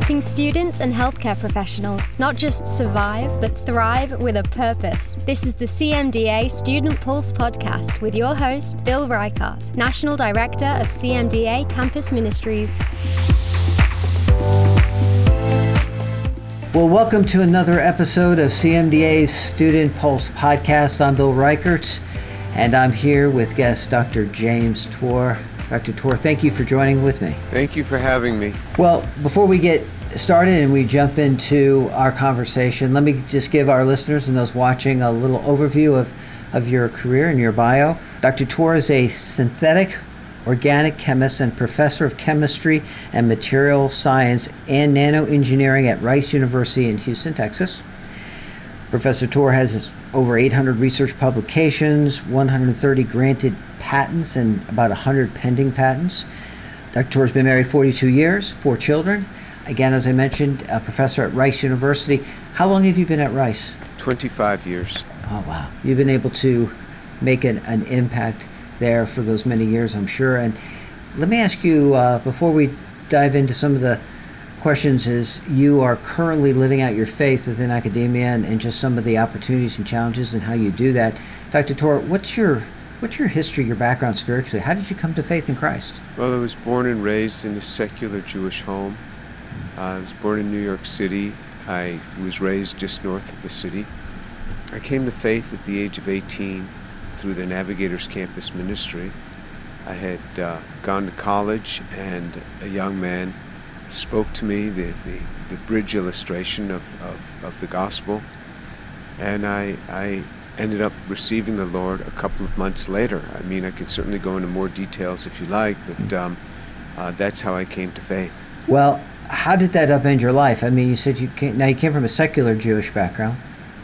helping students and healthcare professionals not just survive, but thrive with a purpose. This is the CMDA Student Pulse podcast with your host, Bill Reichart, National Director of CMDA Campus Ministries. Well, welcome to another episode of CMDA's Student Pulse podcast. I'm Bill Reichart, and I'm here with guest Dr. James Tour. Dr. Tour, thank you for joining with me. Thank you for having me. Well, before we get started and we jump into our conversation, let me just give our listeners and those watching a little overview of your career and your bio. Dr. Tour is a synthetic organic chemist and professor of chemistry and material science and nanoengineering at Rice University in Houston, Texas. Professor Tour has over 800 research publications, 130 granted patents, and about 100 pending patents. Dr. Tour has been married 42 years, 4 children. Again, as I mentioned, a professor at Rice University. How long have you been at Rice? 25 years. Oh, wow. You've been able to make an impact there for those many years, I'm sure. And let me ask you, before we dive into some of the questions, is you are currently living out your faith within academia and just some of the opportunities and challenges and how you do that. Dr. Tour, what's your history, your background spiritually? How did you come to faith in Christ? Well, I was born and raised in a secular Jewish home. I was born in New York City. I was raised just north of the city. I came to faith at the age of 18 through the Navigators Campus Ministry. I had gone to college, and a young man spoke to me the bridge illustration of the gospel, and I ended up receiving the Lord a couple of months later. I mean, I can certainly go into more details if you like, but that's how I came to faith. Well, how did that upend your life? I mean, you said you came from a secular Jewish background.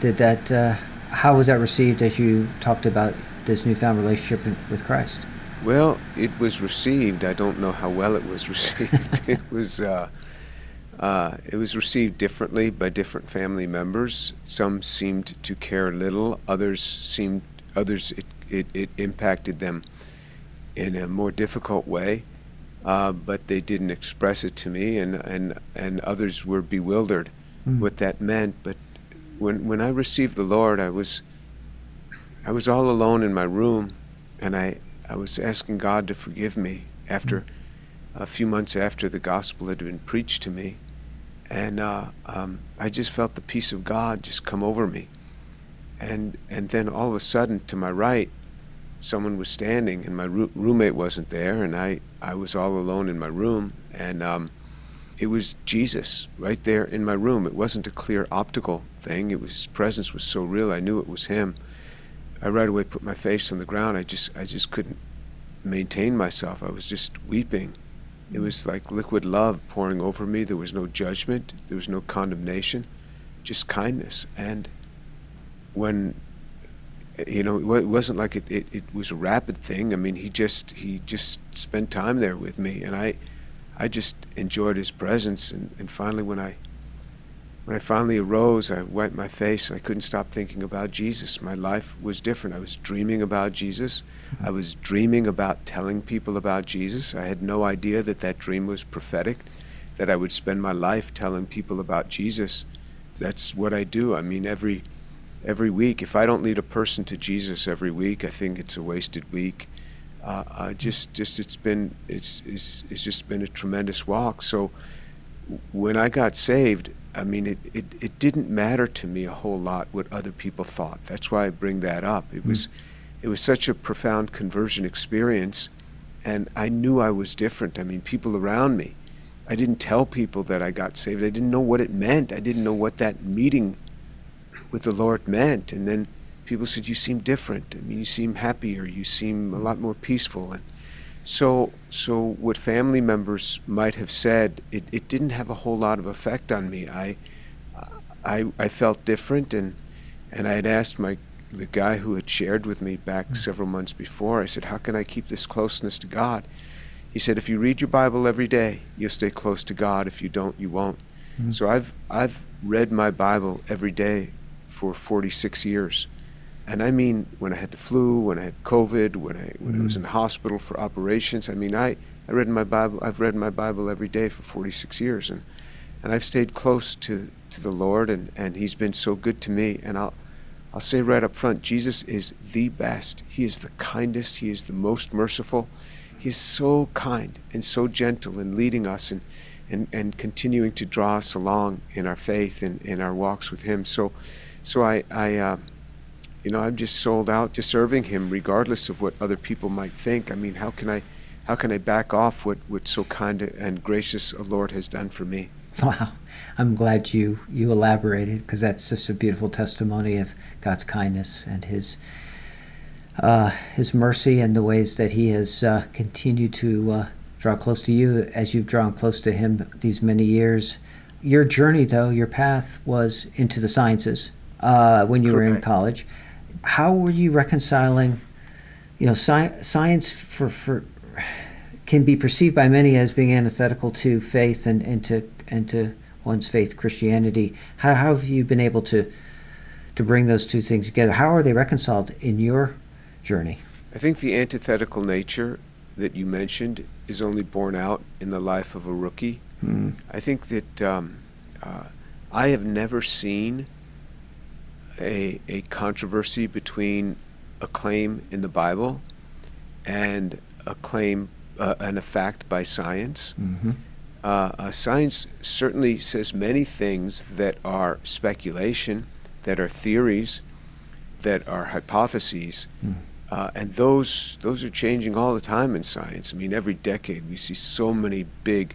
How was that received as you talked about this newfound relationship with Christ? Well, it was received. I don't know how well it was received. It was received differently by different family members. Some seemed to care little. Others it impacted them in a more difficult way. But they didn't express it to me, and others were bewildered what that meant. But when I received the Lord, I was all alone in my room, and I was asking God to forgive me after a few months after the gospel had been preached to me, and I just felt the peace of God just come over me, and then all of a sudden, to my right, someone was standing, and my roommate wasn't there, and I was all alone in my room, and it was Jesus right there in my room. It wasn't a clear optical thing. His presence was so real. I knew it was him. I right away put my face on the ground. I just couldn't maintain myself. I was just weeping. It was like liquid love pouring over me. There was no judgment. There was no condemnation, just kindness. And when, it wasn't like it was a rapid thing. I mean, he just spent time there with me, and I just enjoyed his presence. And finally, when I finally arose, I wiped my face, and I couldn't stop thinking about Jesus. My life was different. I was dreaming about Jesus. I was dreaming about telling people about Jesus. I had no idea that dream was prophetic, that I would spend my life telling people about Jesus. That's what I do. I mean, every week, if I don't lead a person to Jesus every week, I think it's a wasted week. It's just been a tremendous walk. So when I got saved, I mean, it didn't matter to me a whole lot what other people thought. That's why I bring that up. It was such a profound conversion experience, and I knew I was different. I mean, people around me, I didn't tell people that I got saved. I didn't know what it meant. I didn't know what that meeting with the Lord meant. And then people said, "You seem different. I mean, you seem happier. You seem a lot more peaceful." And so what family members might have said, it didn't have a whole lot of effect on me. I felt different, and I had asked the guy who had shared with me back several months before, I said, "How can I keep this closeness to God?" He said, "If you read your Bible every day, you'll stay close to God. If you don't, you won't." Mm-hmm. So I've read my Bible every day for 46 years. And I mean, when I had the flu, when I had COVID, when I was in the hospital for operations, I mean, I read my Bible. I've read my Bible every day for 46 years, and I've stayed close to the Lord, and He's been so good to me. And I'll say right up front, Jesus is the best. He is the kindest. He is the most merciful. He is so kind and so gentle in leading us and continuing to draw us along in our faith and in our walks with Him. So I'm just sold out to serving Him, regardless of what other people might think. I mean, how can I back off what so kind and gracious a Lord has done for me? Wow, I'm glad you elaborated, because that's just a beautiful testimony of God's kindness and His mercy and the ways that He has continued to draw close to you as you've drawn close to Him these many years. Your journey, though, your path was into the sciences when you were in college. How were you reconciling, science for can be perceived by many as being antithetical to faith and to one's faith, Christianity. How have you been able to bring those two things together? How are they reconciled in your journey? I think the antithetical nature that you mentioned is only borne out in the life of a rookie. I think that I have never seen a controversy between a claim in the Bible and a claim and a fact by science. Science certainly says many things that are speculation, that are theories, that are hypotheses, and those are changing all the time in science. I mean, every decade we see so many big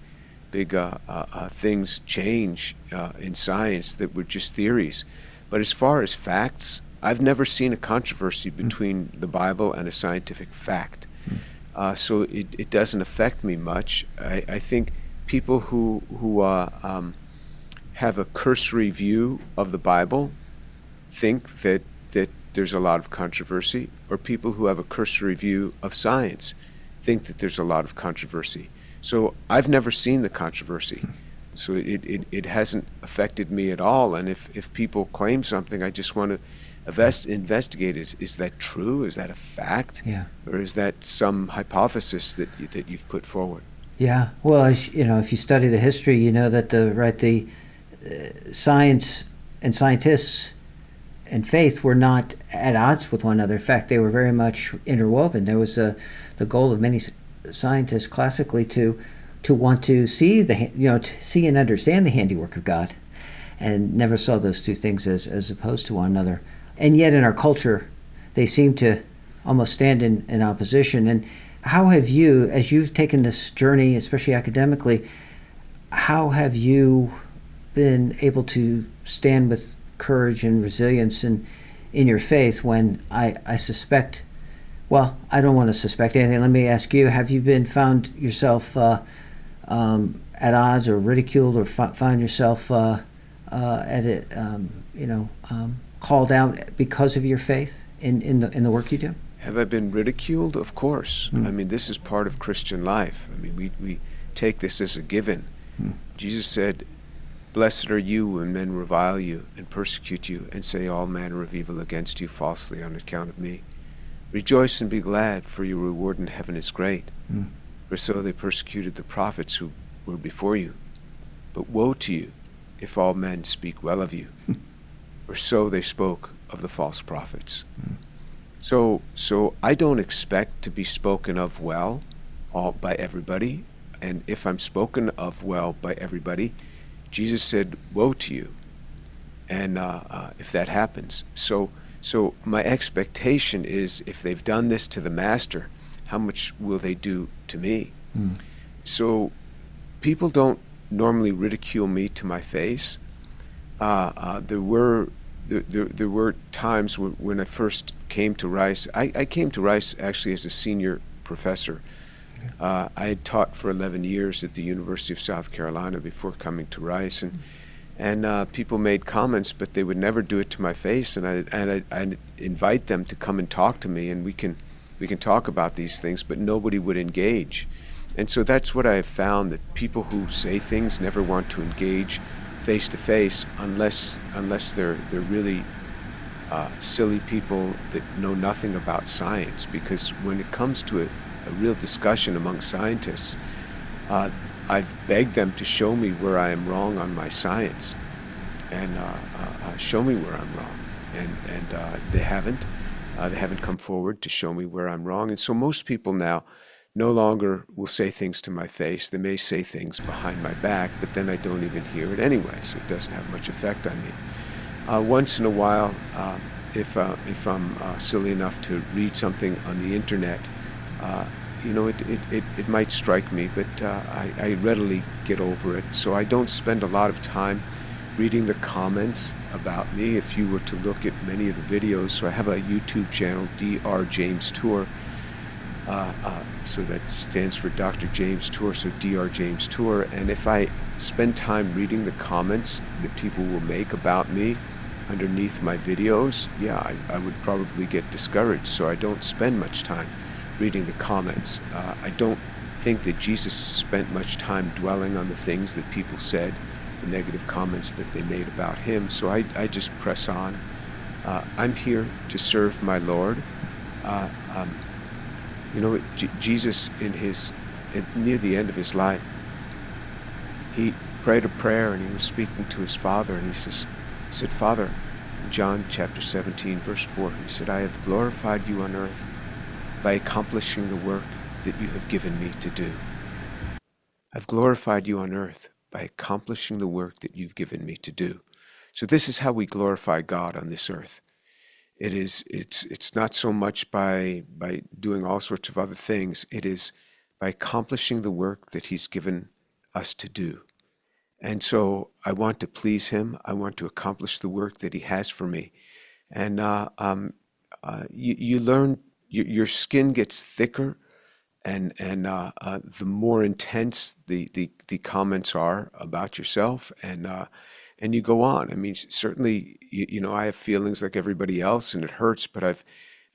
things change in science that were just theories. But as far as facts, I've never seen a controversy between the Bible and a scientific fact. So it doesn't affect me much. I think people who have a cursory view of the Bible think that there's a lot of controversy, or people who have a cursory view of science think that there's a lot of controversy. So I've never seen the controversy. So it hasn't affected me at all. And if people claim something, I just want to investigate. Is that true? Is that a fact? Yeah. Or is that some hypothesis that you've put forward? Yeah. Well, if you study the history, you know that the science and scientists and faith were not at odds with one another. In fact, they were very much interwoven. There was the goal of many scientists classically to want to see to see and understand the handiwork of God, and never saw those two things as opposed to one another. And yet in our culture, they seem to almost stand in opposition. And how have you, as you've taken this journey, especially academically, how have you been able to stand with courage and resilience in your faith when I suspect, well, I don't want to suspect anything. Let me ask you, have you found yourself at odds or ridiculed, or found yourself called out because of your faith in the work you do? Have I been ridiculed? Of course. I mean, this is part of Christian life. I mean, we take this as a given. Jesus said, "Blessed are you when men revile you and persecute you and say all manner of evil against you falsely on account of me. Rejoice and be glad, for your reward in heaven is great. For so they persecuted the prophets who were before you. But woe to you if all men speak well of you, for so they spoke of the false prophets." So I don't expect to be spoken of well by everybody. And if I'm spoken of well by everybody, Jesus said, "Woe to you," and if that happens. So my expectation is, if they've done this to the Master, how much will they do to me? So people don't normally ridicule me to my face. There were times when I first came to Rice. I came to Rice actually as a senior professor. I had taught for 11 years at the University of South Carolina before coming to Rice, and people made comments, but they would never do it to my face. And I'd invite them to come and talk to me, and we can talk about these things, but nobody would engage. And so that's what I have found, that people who say things never want to engage face to face unless they're really silly people that know nothing about science. Because when it comes to a real discussion among scientists, I've begged them to show me where I am wrong on my science, and show me where I'm wrong, and they haven't. They haven't come forward to show me where I'm wrong, and so most people now no longer will say things to my face. They may say things behind my back, but then I don't even hear it anyway, so it doesn't have much effect on me. Once in a while, if I'm silly enough to read something on the internet, it might strike me, but I readily get over it. So I don't spend a lot of time reading the comments about me. If you were to look at many of the videos, so I have a YouTube channel, Dr. James Tour. So that stands for Dr. James Tour, so Dr. James Tour. And if I spend time reading the comments that people will make about me underneath my videos, I would probably get discouraged. So I don't spend much time reading the comments. I don't think that Jesus spent much time dwelling on the things that people said, the negative comments that they made about him. So I just press on. I'm here to serve my Lord. Jesus, near the end of his life, he prayed a prayer and he was speaking to his Father, and he said, Father, John chapter 17, verse 4, he said, I have glorified you on earth by accomplishing the work that you have given me to do. I've glorified you on earth by accomplishing the work that you've given me to do. So this is how we glorify God on this earth. It's not so much by doing all sorts of other things. It is by accomplishing the work that he's given us to do. And so I want to please him. I want to accomplish the work that he has for me. And you learn, your skin gets thicker, and the more intense the comments are about yourself, and you go on. I mean, certainly, I have feelings like everybody else, and it hurts. But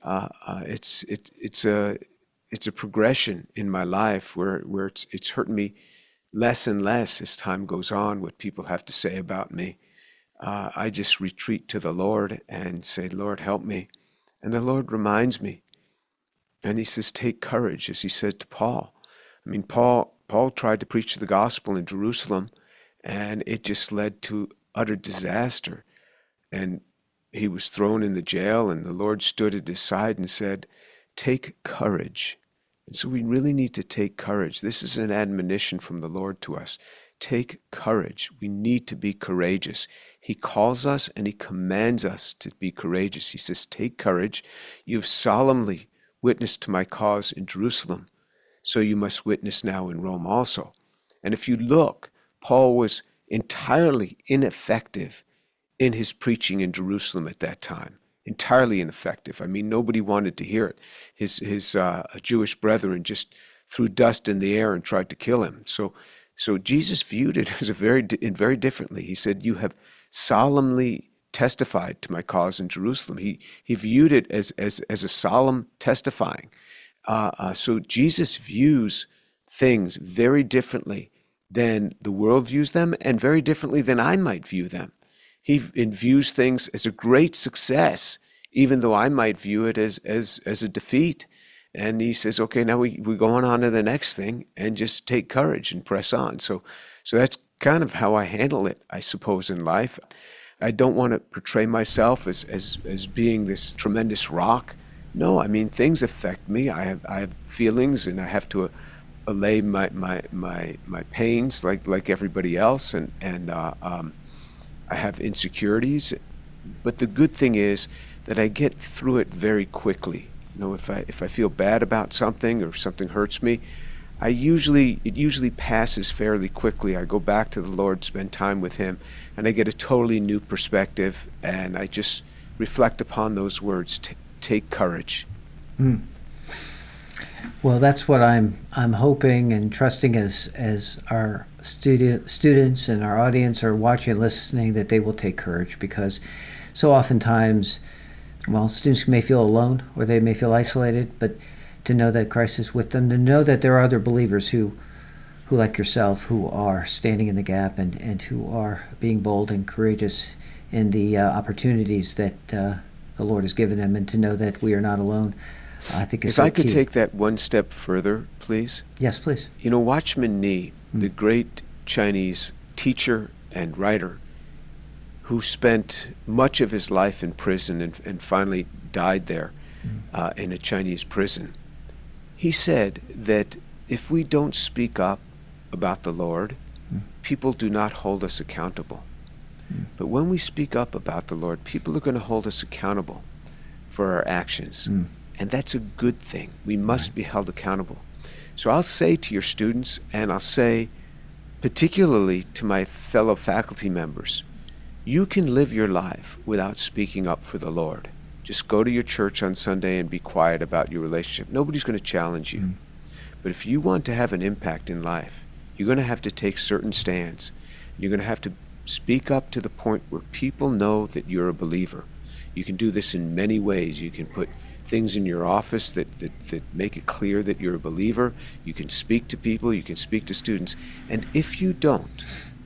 it's a progression in my life where it's hurting me less and less as time goes on. What people have to say about me, I just retreat to the Lord and say, Lord, help me, and the Lord reminds me, and he says, take courage, as he said to Paul. I mean, Paul tried to preach the gospel in Jerusalem, and it just led to utter disaster. And he was thrown in the jail, and the Lord stood at his side and said, take courage. And so we really need to take courage. This is an admonition from the Lord to us. Take courage. We need to be courageous. He calls us and he commands us to be courageous. He says, take courage. You've solemnly witnessed to my cause in Jerusalem, so you must witness now in Rome also. And if you look, Paul was entirely ineffective in his preaching in Jerusalem at that time. Entirely ineffective. I mean, nobody wanted to hear it. His Jewish brethren just threw dust in the air and tried to kill him. So Jesus viewed it as very differently. He said, you have solemnly testified to my cause in Jerusalem. He viewed it as a solemn testifying. So Jesus views things very differently than the world views them, and very differently than I might view them. He views things as a great success, even though I might view it as a defeat. And he says, okay, now we go on to the next thing and just take courage and press on. So that's kind of how I handle it, I suppose, in life. I don't want to portray myself as being this tremendous rock. No, I mean, things affect me. I have feelings, and I have to allay my pains like everybody else, and I have insecurities. But the good thing is that I get through it very quickly. If I feel bad about something or something hurts me, it usually passes fairly quickly. I go back to the Lord, spend time with him, and I get a totally new perspective, and I just reflect upon those words, take courage. Well, that's what I'm hoping and trusting as our students and our audience are watching and listening, that they will take courage, because so oftentimes, students may feel alone or they may feel isolated, but to know that Christ is with them, to know that there are other believers who like yourself, who are standing in the gap and who are being bold and courageous in the opportunities that the Lord has given them, and to know that we are not alone, I think is so key. If I could take that one step further, please. Yes, please. Watchman Nee, the great Chinese teacher and writer who spent much of his life in prison and finally died there in a Chinese prison. He said that if we don't speak up about the Lord, people do not hold us accountable. But when we speak up about the Lord, people are going to hold us accountable for our actions. And that's a good thing. We must be held accountable. So I'll say to your students, and I'll say particularly to my fellow faculty members, you can live your life without speaking up for the Lord. Just go to your church on Sunday and be quiet about your relationship. Nobody's going to challenge you. But if you want to have an impact in life, you're going to have to take certain stands. You're going to have to speak up to the point where people know that you're a believer. You can do this in many ways. You can put things in your office that make it clear that you're a believer. You can speak to people. You can speak to students. And if you don't,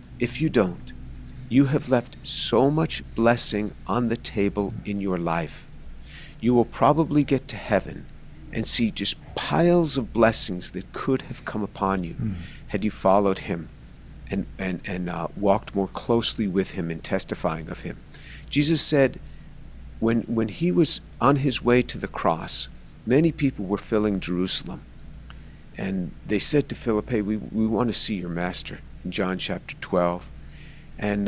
you have left so much blessing on the table in your life. You will probably get to heaven and see just piles of blessings that could have come upon you had you followed him and walked more closely with him in testifying of him. Jesus said when he was on his way to the cross, many people were filling Jerusalem. And they said to Philip, hey, we want to see your master, in John chapter 12. And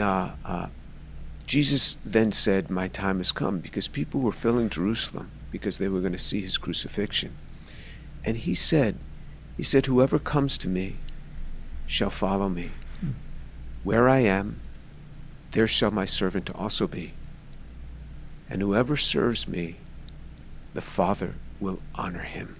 Jesus then said, my time has come, because people were filling Jerusalem because they were going to see his crucifixion. And he said, whoever comes to me shall follow me. Where I am, there shall my servant also be. And whoever serves me, the Father will honor him.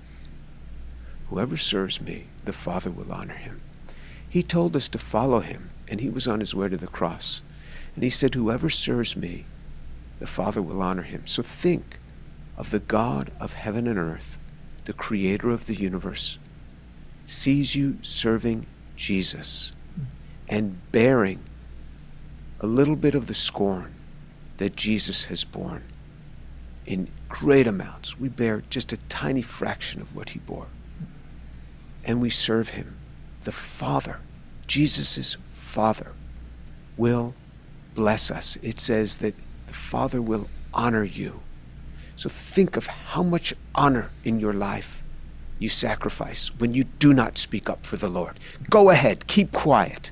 Whoever serves me, the Father will honor him. He told us to follow him, and he was on his way to the cross. And he said, whoever serves me, the Father will honor him. So think of the God of heaven and earth, the creator of the universe, sees you serving Jesus and bearing a little bit of the scorn that Jesus has borne in great amounts. We bear just a tiny fraction of what he bore. And we serve him. The Father, Jesus' Father, will bless us. It says that the Father will honor you. So think of how much honor in your life you sacrifice when you do not speak up for the Lord. Go ahead, keep quiet,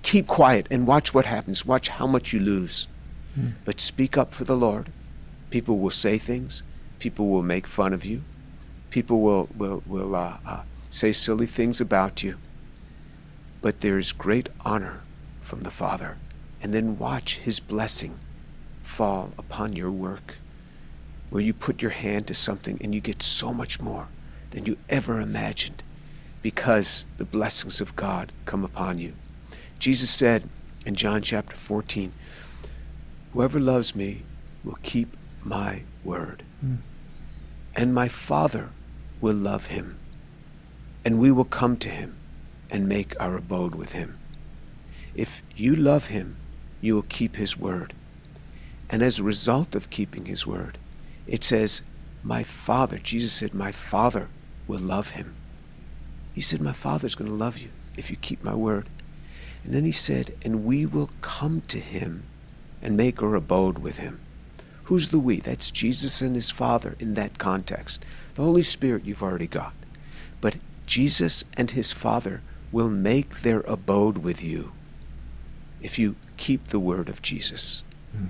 and watch what happens. Watch how much you lose. But speak up for the Lord. People will say things. People will make fun of you. People will say silly things about you. But there is great honor from the Father. And then watch his blessing fall upon your work, where you put your hand to something and you get so much more than you ever imagined, because the blessings of God come upon you. Jesus said in John chapter 14, whoever loves me will keep my word, and my Father will love him, and we will come to him and make our abode with him. If you love him, you will keep his word. And as a result of keeping his word, it says, my Father, Jesus said, my Father will love him. He said, my Father's going to love you if you keep my word. And then he said, and we will come to him and make our abode with him. Who's the we? That's Jesus and his Father in that context. The Holy Spirit you've already got. But Jesus and his Father will make their abode with you if you keep the word of Jesus.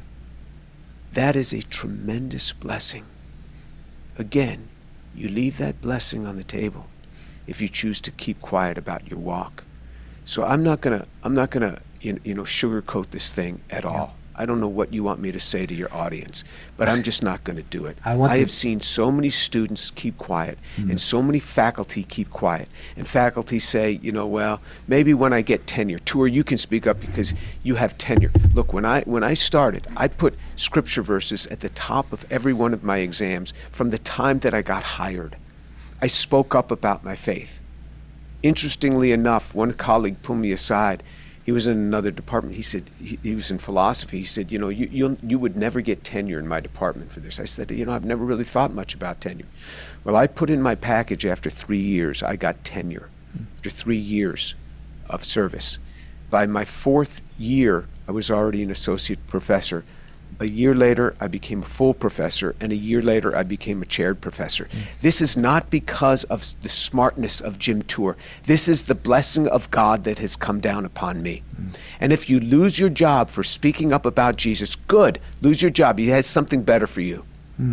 That is a tremendous blessing. Again, you leave that blessing on the table if you choose to keep quiet about your walk. So I'm not gonna sugarcoat this thing at all. I don't know what you want me to say to your audience, but I'm just not going to do it. I have seen so many students keep quiet, and so many faculty keep quiet. And faculty say, well, maybe when I get tenure. Tour, you can speak up because you have tenure. Look, when I started, I put scripture verses at the top of every one of my exams from the time that I got hired. I spoke up about my faith. Interestingly enough, one colleague pulled me aside. He was in another department. He said, he was in philosophy. He said, you would never get tenure in my department for this. I said, I've never really thought much about tenure. Well, I put in my package after 3 years, I got tenure. After 3 years, of service. By my 4th year, I was already an associate professor. A year later, I became a full professor, and a year later, I became a chaired professor. This is not because of the smartness of Jim Tour. This is the blessing of God that has come down upon me. And if you lose your job for speaking up about Jesus, good, lose your job. He has something better for you.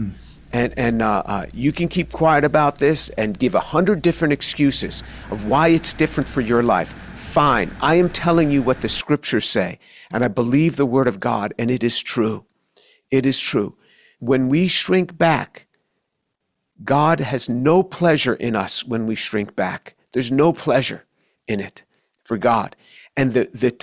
And you can keep quiet about this and give 100 different excuses of why it's different for your life. Fine. I am telling you what the scriptures say, and I believe the word of God, and it is true. It is true. When we shrink back, God has no pleasure in us when we shrink back. There's no pleasure in it for God. And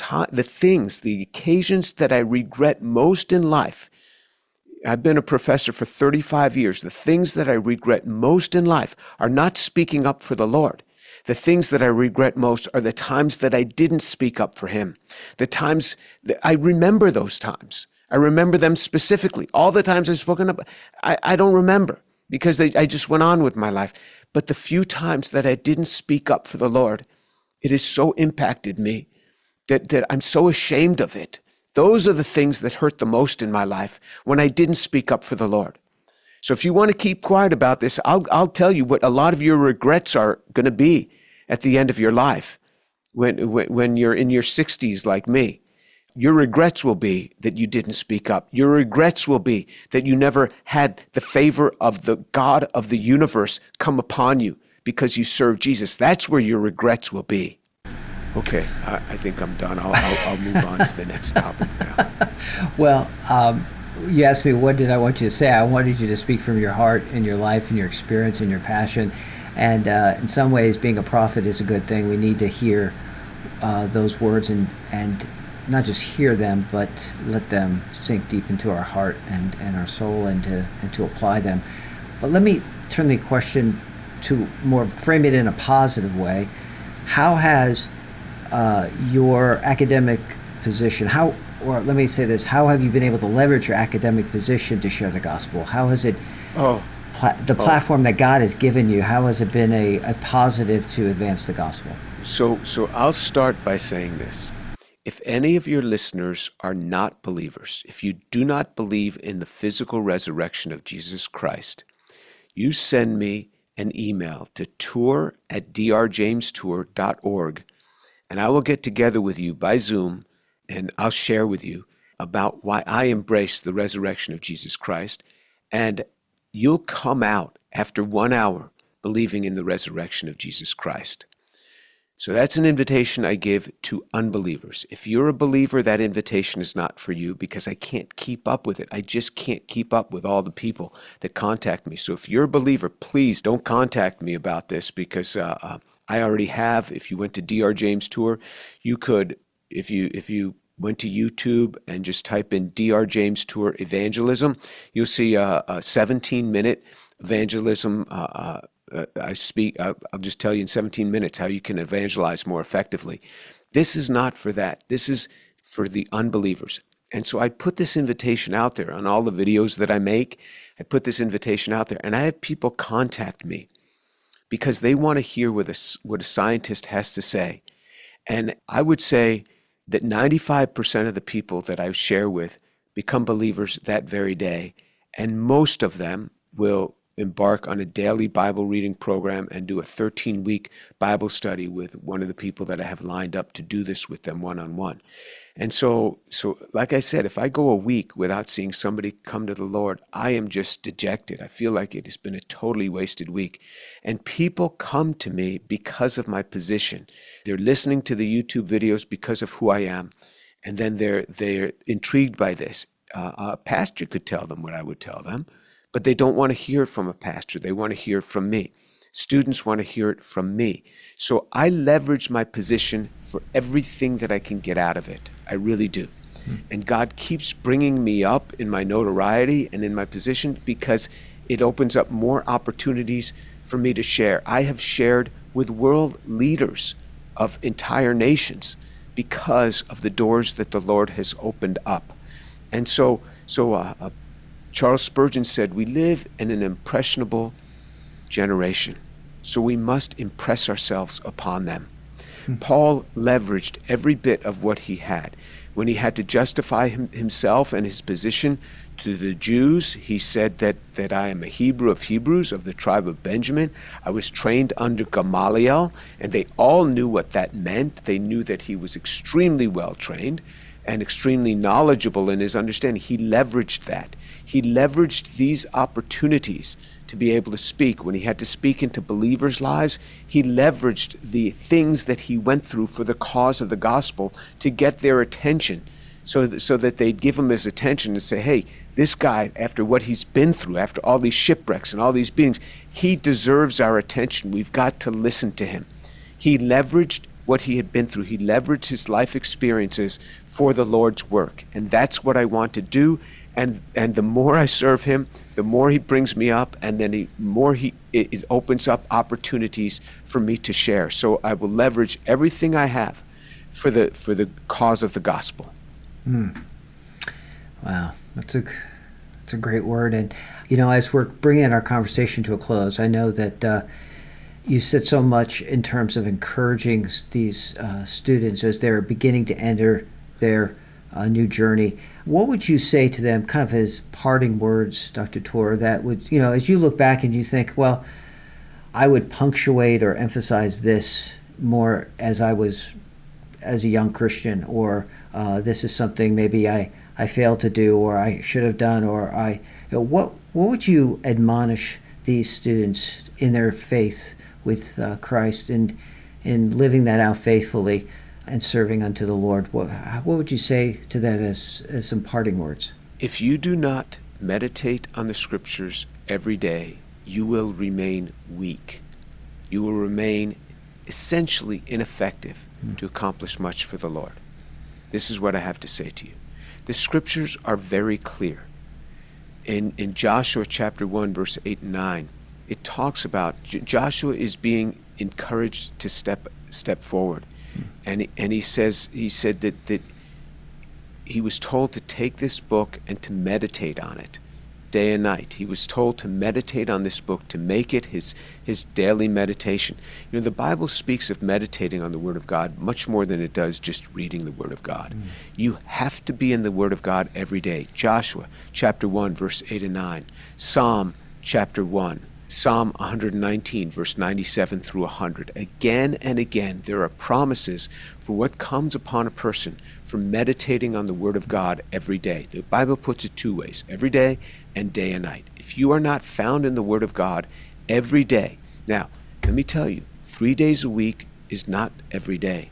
the occasions that I regret most in life, I've been a professor for 35 years. The things that I regret most in life are not speaking up for the Lord. The things that I regret most are the times that I didn't speak up for him. The times that I remember those times. I remember them specifically. All the times I've spoken up, I don't remember because I just went on with my life. But the few times that I didn't speak up for the Lord, it has so impacted me that I'm so ashamed of it. Those are the things that hurt the most in my life, when I didn't speak up for the Lord. So if you want to keep quiet about this, I'll tell you what a lot of your regrets are going to be at the end of your life. When you're in your 60s like me, your regrets will be that you didn't speak up. Your regrets will be that you never had the favor of the God of the universe come upon you because you served Jesus. That's where your regrets will be. Okay, I think I'm done. I'll move on to the next topic now. Well, you asked me what did I want you to say. I wanted you to speak from your heart and your life and your experience and your passion. And in some ways, being a prophet is a good thing. We need to hear those words and not just hear them, but let them sink deep into our heart and our soul and to apply them. But let me turn the question to more frame it in a positive way. How has your academic position, or let me say this, how have you been able to leverage your academic position to share the gospel? How has it, the platform that God has given you, how has it been a positive to advance the gospel? So I'll start by saying this. If any of your listeners are not believers, if you do not believe in the physical resurrection of Jesus Christ, you send me an email to tour@drjamestour.org, and I will get together with you by Zoom, and I'll share with you about why I embrace the resurrection of Jesus Christ, and you'll come out after 1 hour believing in the resurrection of Jesus Christ. So that's an invitation I give to unbelievers. If you're a believer, that invitation is not for you because I can't keep up with it. I just can't keep up with all the people that contact me. So if you're a believer, please don't contact me about this because I already have. If you went to DR James Tour, you could, if you went to YouTube and just type in DR James Tour Evangelism, you'll see a 17-minute evangelism I'll just tell you in 17 minutes how you can evangelize more effectively. This is not for that. This is for the unbelievers. And so I put this invitation out there on all the videos that I make. I put this invitation out there, and I have people contact me because they want to hear what a scientist has to say. And I would say that 95% of the people that I share with become believers that very day, and most of them will embark on a daily Bible reading program and do a 13-week Bible study with one of the people that I have lined up to do this with them one-on-one. And so like I said, if I go a week without seeing somebody come to the Lord, I am just dejected. I feel like it has been a totally wasted week. And people come to me because of my position. They're listening to the YouTube videos because of who I am, and then they're intrigued by this. A pastor could tell them what I would tell them, but they don't want to hear it from a pastor. They want to hear it from me. Students want to hear it from me. So I leverage my position for everything that I can get out of it. I really do. And God keeps bringing me up in my notoriety and in my position because it opens up more opportunities for me to share. I have shared with world leaders of entire nations because of the doors that the Lord has opened up. And so Charles Spurgeon said, we live in an impressionable generation, so we must impress ourselves upon them. Paul leveraged every bit of what he had. When he had to justify himself and his position to the Jews, he said that I am a Hebrew of Hebrews, of the tribe of Benjamin. I was trained under Gamaliel, and they all knew what that meant. They knew that he was extremely well trained and extremely knowledgeable in his understanding. He leveraged that. He leveraged these opportunities to be able to speak. When he had to speak into believers' lives, he leveraged the things that he went through for the cause of the gospel to get their attention, so that they'd give him his attention and say, hey, this guy, after what he's been through, after all these shipwrecks and all these beatings, he deserves our attention. We've got to listen to him. He leveraged what he had been through. He leveraged his life experiences for the Lord's work. And that's what I want to do. And the more I serve him, the more he brings me up, and then it opens up opportunities for me to share. So I will leverage everything I have for the cause of the gospel. Wow, that's a great word. And as we're bringing our conversation to a close, I know that you said so much in terms of encouraging these students as they're beginning to enter their new journey. What would you say to them, kind of as parting words, Dr. Toor, that would, as you look back and you think, well, I would punctuate or emphasize this more as I was as a young Christian, or this is something maybe I failed to do, or I should have done, or what would you admonish these students in their faith with Christ and in living that out faithfully and serving unto the Lord? What would you say to them as some parting words? If you do not meditate on the scriptures every day, you will remain weak. You will remain essentially ineffective to accomplish much for the Lord. This is what I have to say to you. The scriptures are very clear. In Joshua chapter 1, verse 8 and 9, it talks about Joshua is being encouraged to step forward. And he said that he was told to take this book and to meditate on it day and night. He was told to meditate on this book, to make it his daily meditation. The Bible speaks of meditating on the Word of God much more than it does just reading the Word of God. You have to be in the Word of God every day. Joshua chapter 1, verse 8 and 9. Psalm chapter 1. Psalm 119, verse 97 through 100. Again and again, there are promises for what comes upon a person from meditating on the Word of God every day. The Bible puts it two ways, every day and day and night. If you are not found in the Word of God every day, now, let me tell you, 3 days a week is not every day.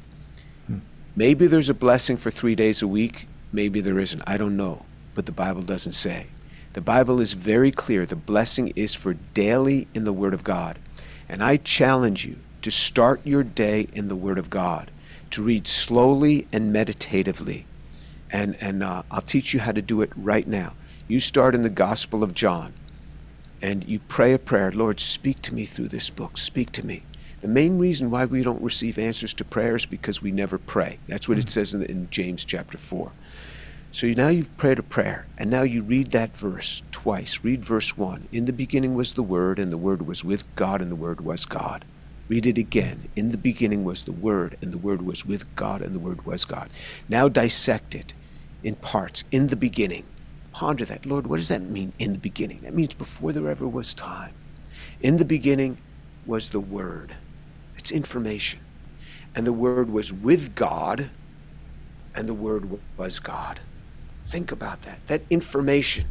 Maybe there's a blessing for 3 days a week, maybe there isn't, I don't know, but the Bible doesn't say. The Bible is very clear. The blessing is for daily in the Word of God. And I challenge you to start your day in the Word of God, to read slowly and meditatively. And I'll teach you how to do it right now. You start in the Gospel of John, and you pray a prayer, Lord, speak to me through this book. Speak to me. The main reason why we don't receive answers to prayers is because we never pray. That's what it says in James chapter 4. So now you've prayed a prayer, and now you read that verse twice. Read verse 1. In the beginning was the Word, and the Word was with God, and the Word was God. Read it again. In the beginning was the Word, and the Word was with God, and the Word was God. Now dissect it in parts. In the beginning. Ponder that. Lord, what does that mean, in the beginning? That means before there ever was time. In the beginning was the Word. It's information. And the Word was with God, and the Word was God. Think about that. That information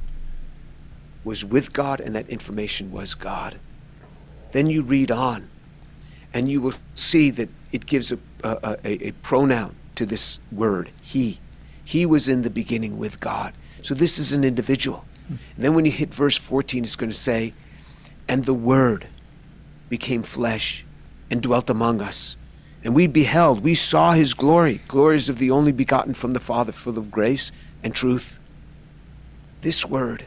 was with God, and that information was God. Then you read on, and you will see that it gives a pronoun to this word, he. He was in the beginning with God. So this is an individual. And then when you hit verse 14, it's going to say, and the Word became flesh and dwelt among us. And we beheld, we saw his glory, glories of the only begotten from the Father, full of grace and truth. This word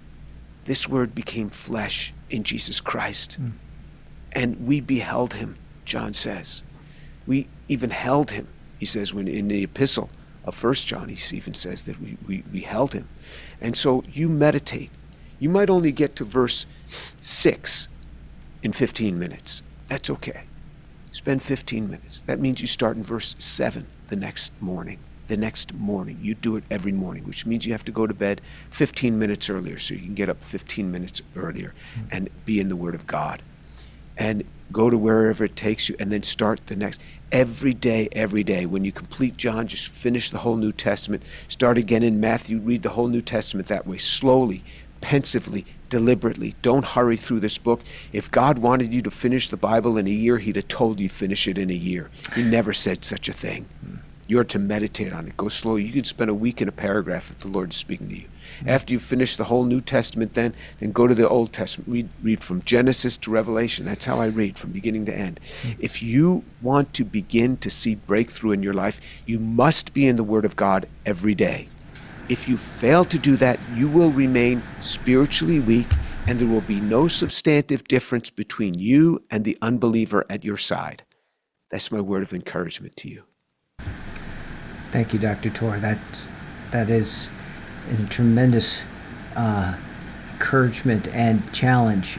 became flesh in Jesus Christ. And we beheld him, John says. We even held him. He says when in the epistle of 1 John, he even says that we held him. And so you meditate. You might only get to verse 6 in 15 minutes. That's okay. Spend 15 minutes. That means you start in verse 7 the next morning. You do it every morning, which means you have to go to bed 15 minutes earlier so you can get up 15 minutes earlier and be in the Word of God. And go to wherever it takes you and then start the next. Every day. When you complete John, just finish the whole New Testament. Start again in Matthew. Read the whole New Testament that way, slowly, pensively, deliberately. Don't hurry through this book. If God wanted you to finish the Bible in a year, he'd have told you finish it in a year. He never said such a thing. You're to meditate on it. Go slow. You could spend a week in a paragraph if the Lord is speaking to you. After you finish the whole New Testament, then go to the Old Testament. Read from Genesis to Revelation. That's how I read, from beginning to end. If you want to begin to see breakthrough in your life, you must be in the Word of God every day. If you fail to do that, you will remain spiritually weak, and there will be no substantive difference between you and the unbeliever at your side. That's my word of encouragement to you. Thank you, Dr. Torr. That is a tremendous encouragement and challenge.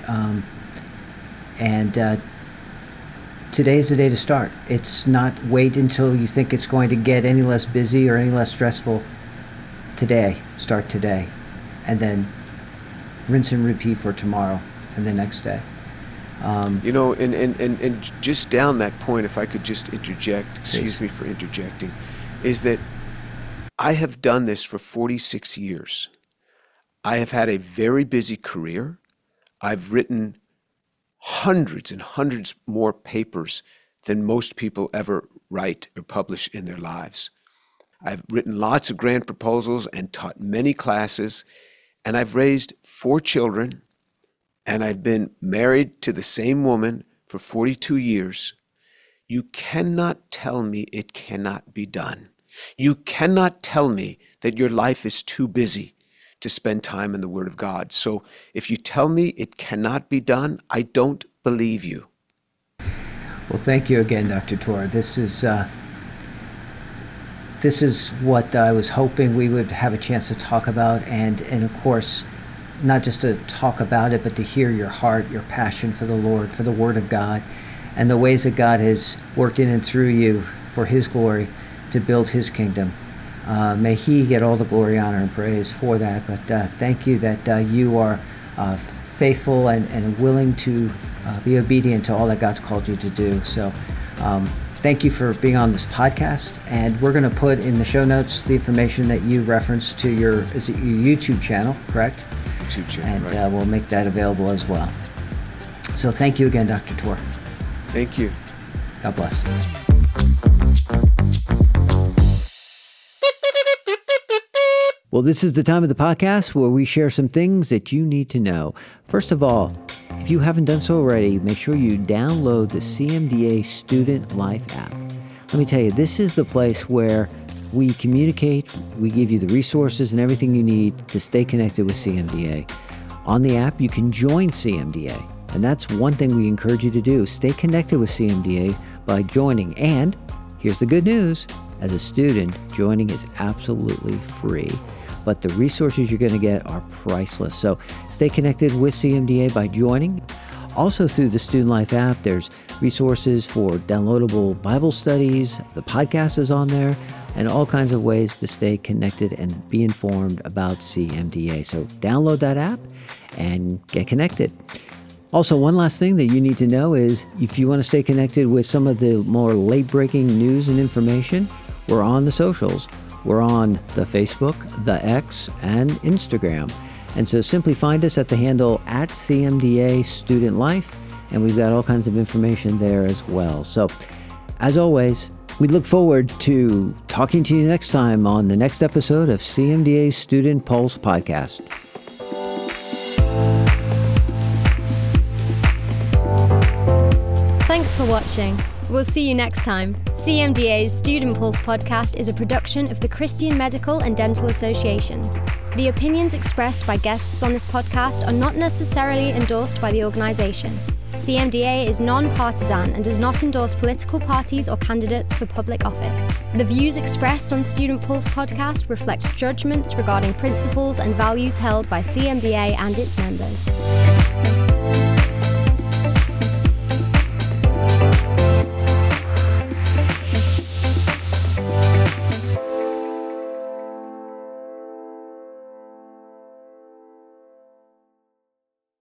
Today's the day to start. It's not wait until you think it's going to get any less busy or any less stressful. Today, start today, and then rinse and repeat for tomorrow and the next day. And just down that point, if I could just interject, excuse me for interjecting, is that I have done this for 46 years. I have had a very busy career. I've written hundreds and hundreds more papers than most people ever write or publish in their lives. I've written lots of grant proposals and taught many classes, and I've raised 4 children, and I've been married to the same woman for 42 years. You cannot tell me it cannot be done. You cannot tell me that your life is too busy to spend time in the Word of God. So if you tell me it cannot be done, I don't believe you. Well, thank you again, Dr. Torr. This is what I was hoping we would have a chance to talk about, and of course, not just to talk about it, but to hear your heart, your passion for the Lord, for the Word of God, and the ways that God has worked in and through you for His glory to build His kingdom. May He get all the glory, honor, and praise for that. But thank you that you are faithful and willing to be obedient to all that God's called you to do. So thank you for being on this podcast. And we're going to put in the show notes the information that you referenced to your YouTube channel, correct? YouTube channel, and right. We'll make that available as well. So thank you again, Dr. Torr. Thank you. God bless. Well, this is the time of the podcast where we share some things that you need to know. First of all, if you haven't done so already, make sure you download the CMDA Student Life app. Let me tell you, this is the place where we communicate, we give you the resources and everything you need to stay connected with CMDA. On the app, you can join CMDA, and that's one thing we encourage you to do. Stay connected with CMDA by joining. And here's the good news. As a student, joining is absolutely free. But the resources you're going to get are priceless. So stay connected with CMDA by joining. Also through the Student Life app, there's resources for downloadable Bible studies. The podcast is on there, and all kinds of ways to stay connected and be informed about CMDA. So download that app and get connected. Also, one last thing that you need to know is if you want to stay connected with some of the more late-breaking news and information, we're on the socials. We're on the Facebook, the X, and Instagram. And so simply find us at the handle @CMDA Student Life, and we've got all kinds of information there as well. So, as always, we look forward to talking to you next time on the next episode of CMDA's Student Pulse Podcast. Thanks for watching. We'll see you next time. CMDA's Student Pulse podcast is a production of the Christian Medical and Dental Associations. The opinions expressed by guests on this podcast are not necessarily endorsed by the organisation. CMDA is non-partisan and does not endorse political parties or candidates for public office. The views expressed on Student Pulse podcast reflect judgments regarding principles and values held by CMDA and its members.